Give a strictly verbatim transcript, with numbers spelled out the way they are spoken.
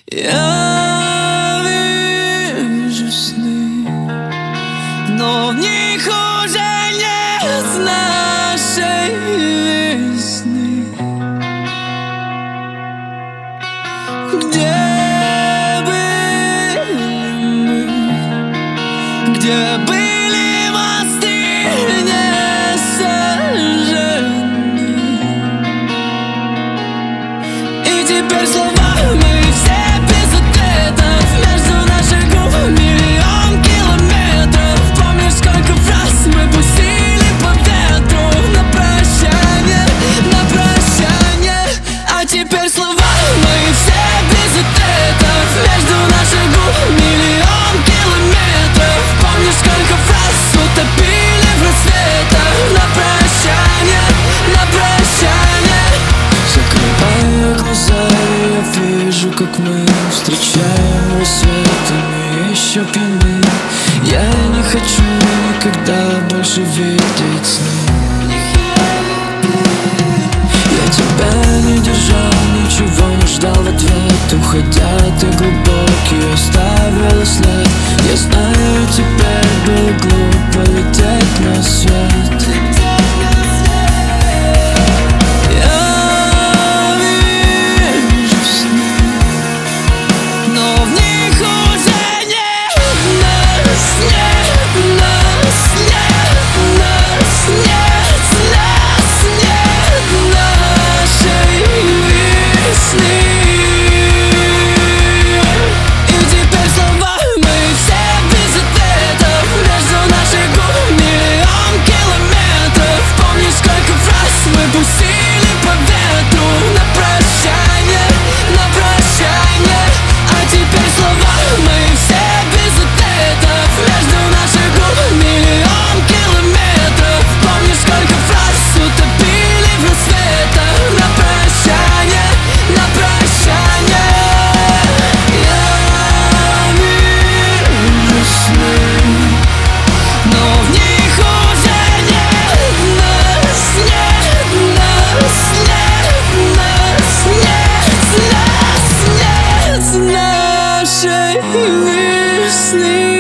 Я вижу сны, но в них уже нет нашей весны. Где были мы? Где были мосты не сожжены? И теперь слова мы все без ответов. Между наших губ миллион километров. Помнишь, сколько фраз мы пустили по ветру на прощание, на прощание. А теперь слова мы все без ответов. Между наших губ миллион километров. Помнишь, сколько фраз утопили в рассветах на прощание, на прощание. Закрываю глаза, я вижу, как мы встречаем рассветами, еще пьяны. Я не хочу никогда больше видеть сны. Я тебя не держал, ничего не ждал в ответ. Уходя, ты глубокий оставила след. Я знаю, теперь было глупо лететь на свет. Пустили по ветру на прощание, на прощание. А теперь слова мы все без ответов. Между наших губ миллион километров. Помнишь, сколько фраз утопили в рассветах на прощание, на прощание. Я вижу сны, но в них уже нет нас, нет нас, нет нас, нет нас, нет нашей весны.